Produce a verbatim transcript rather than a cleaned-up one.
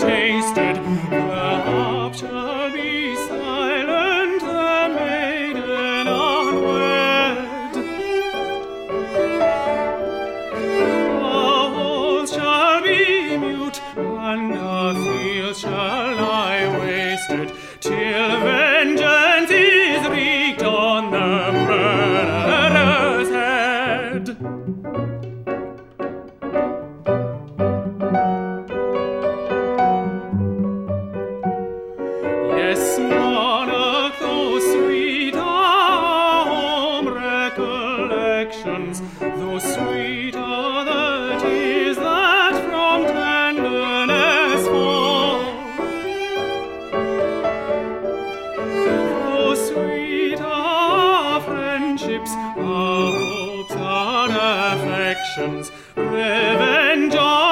tasted, perhaps shall be silent the maiden unwed. Owls shall be mute, and a field shall lie wasted, till vengeance is wreaked on the murderer's head. Yes, monarch, those sweet are home recollections, those sweet are the tears that from tenderness fall. Those sweet are friendships, our hopes, our affections, revenge on